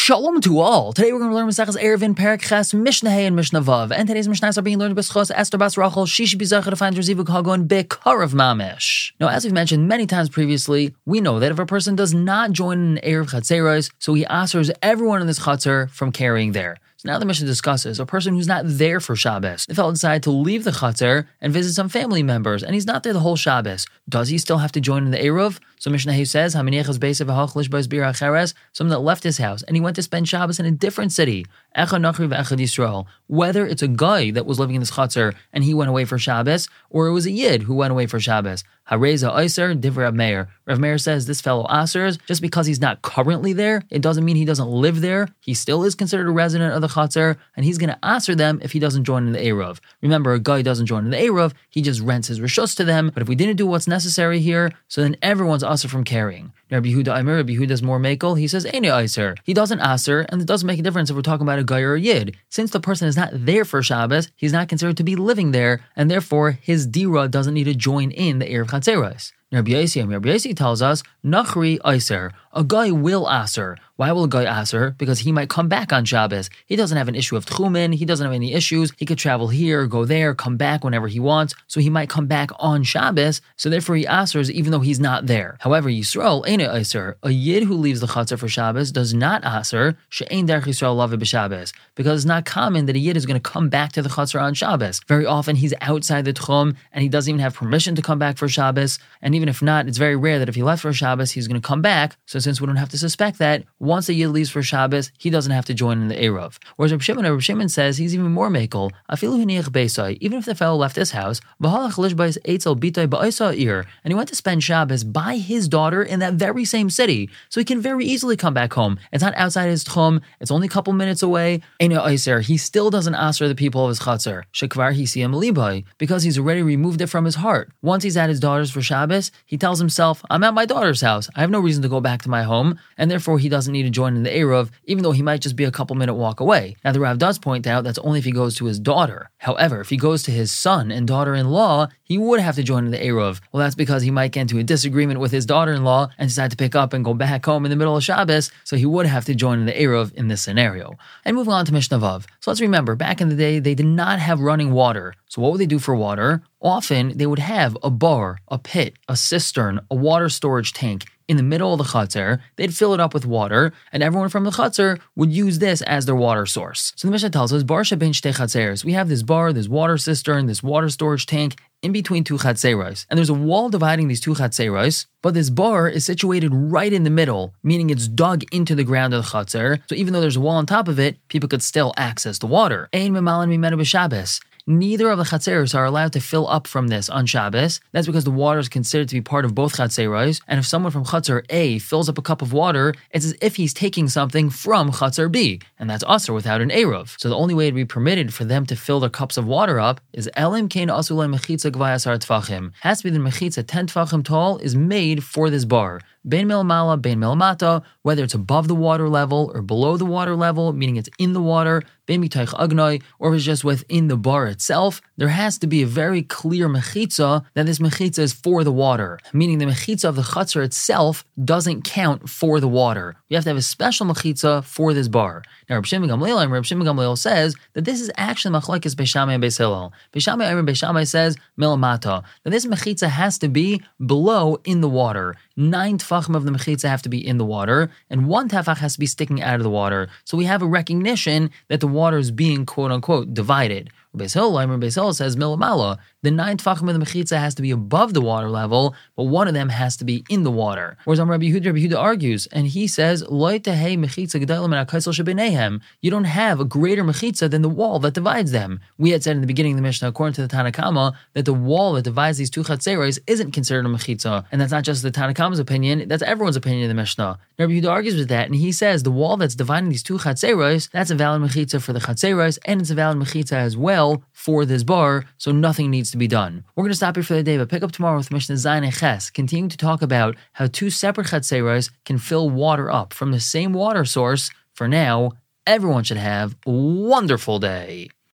Shalom to all. Today we're going to learn Maseches Eruvin, Perek Ches, Mishnah Hey, and Mishnah Vav. And today's Mishnahs are being learned by B'schos Esther Bas Rachel. She should be zecher to find her Zivug Hagon Bekarav Mamish. Now, as we've mentioned many times previously, we know that if a person does not join in an Erev Chatzeros, so he asers everyone in this Chatzer from carrying there. So now the Mishnah discusses a person who's not there for Shabbos. The fellow decided to leave the Chatzer and visit some family members, and he's not there the whole Shabbos. Does he still have to join in the Erev? So Mishnah Hey says, someone that left his house and he went to spend Shabbos in a different city, whether it's a guy that was living in this Chatzer and he went away for Shabbos, or it was a Yid who went away for Shabbos. Hareza Eiser, Divrei Rav Meir. Rav Meir says this fellow asers, just because he's not currently there, it doesn't mean he doesn't live there. He still is considered a resident of the Chatzer, and he's going to aser them if he doesn't join in the Erev. Remember, a guy doesn't join in the Erev, he just rents his rishus to them, but if we didn't do what's necessary here, so then everyone's aser from carrying. Now, Rabbi Yehuda is more makel. He says, Eine Eiser. He doesn't aser, and it doesn't make a difference if we're talking about a guy or a Yid. Since the person is not there for Shabbos, he's not considered to be living there, and therefore his dira doesn't need to join in the Erev Chatzeros. Rabbi Yossi tells us, Nachri Eiser, a guy will aser. Why will a guy aser? Because he might come back on Shabbos. He doesn't have an issue of tchumen, he doesn't have any issues, he could travel here, go there, come back whenever he wants, so he might come back on Shabbos, so therefore he asers even though he's not there. However, Yisrael ain't a Eiser. A Yid who leaves the Chatzer for Shabbos does not aser, she'ein derech Yisrael lave b'Shabbos, because it's not common that a Yid is going to come back to the Chatzer on Shabbos. Very often he's outside the tchum, and he doesn't even have permission to come back for Shabbos, and even if not, it's very rare that if he left for Shabbos, he's going to come back. So since we don't have to suspect that, once a Yid leaves for Shabbos, he doesn't have to join in the Erev. Whereas Reb Shimon says he's even more makel. Even if the fellow left his house, and he went to spend Shabbos by his daughter in that very same city, so he can very easily come back home. It's not outside his tchum, it's only a couple minutes away. He still doesn't aser the people of his Chatzer, because he's already removed it from his heart. Once he's at his daughter's for Shabbos, he tells himself, I'm at my daughter's house. I have no reason to go back to my home, and therefore he doesn't need to join in the Erev, even though he might just be a couple minute walk away. Now the Rav does point out that's only if he goes to his daughter. However, if he goes to his son and daughter-in-law, he would have to join in the Erev. Well, that's because he might get into a disagreement with his daughter-in-law and decide to pick up and go back home in the middle of Shabbos, so he would have to join in the Erev in this scenario. And moving on to Mishnah Vav. So let's remember, back in the day, they did not have running water. So what would they do for water? Often, they would have a bar, a pit, a cistern, a water storage tank in the middle of the Chatzer. They'd fill it up with water, and everyone from the Chatzer would use this as their water source. So the Mishnah tells us, Bar shebein shtei chatzeros. We have this bar, this water cistern, this water storage tank in between two chatzeros. And there's a wall dividing these two chatzeros, but this bar is situated right in the middle, meaning it's dug into the ground of the Chatzer. So even though there's a wall on top of it, people could still access the water. Ein memalan mimenu b'Shabbos. Neither of the Chatzeros are allowed to fill up from this on Shabbos. That's because the water is considered to be part of both Chatzeros, and if someone from Chatzer A fills up a cup of water, it's as if he's taking something from Chatzer B, and that's aser without an Erev. So the only way to be permitted for them to fill their cups of water up is elim kein asulei mechitza gvai asar tfachim. Has to be the mechitza 10 tfachim tall is made for this bar. Bein milmala, bein milmata, whether it's above the water level or below the water level, meaning it's in the water, bein mitaych agnoi, or if it's just within the bar itself, there has to be a very clear mechitza that this mechitza is for the water, meaning the mechitza of the Chatzer itself doesn't count for the water. You have to have a special mechitza for this bar. Now, Reb Shimon Gamliel says that this is actually machlokes Beis Shammai and Beis Hillel. Beis Shammai says milamata, that this mechitza has to be below in the water. 9 tefachim of the mechitza have to be in the water, and 1 tefach has to be sticking out of the water. So we have a recognition that the water is being quote-unquote divided. Beis Hillel says milamala. The 9 tefachim of the mechitza has to be above the water level, but one of them has to be in the water. Whereas Rabbi Yehuda argues, and he says, Lo tehei mechitza gedalim min hakaisel shebenehem. You don't have a greater mechitza than the wall that divides them. We had said in the beginning of the Mishnah, according to the Tanna Kama, that the wall that divides these two chatzeros isn't considered a mechitza, and that's not just the Tanna Kama's opinion; that's everyone's opinion in the Mishnah. Rabbi Yehuda argues with that, and he says the wall that's dividing these two chatzeros, that's a valid mechitza for the chatzeros, and it's a valid mechitza as well for this bar, so nothing needs to be done. We're going to stop here for the day, but pick up tomorrow with Mishnah Zayin and Ches, continuing to talk about how 2 separate chatzeros can fill water up from the same water source. For now, everyone should have a wonderful day.